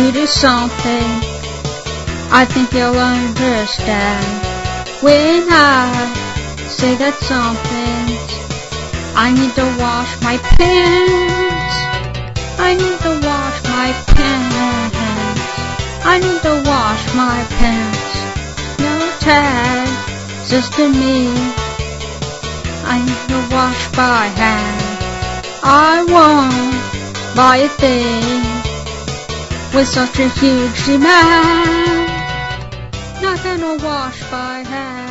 to do something. I think you'll understand when I say that something's. I need to wash my pants. I need to wash my pants. I need to wash my pants. No tag, just to me. I need to wash by hand. I won't buy a thing with such a huge demand. Not gonna wash by hand.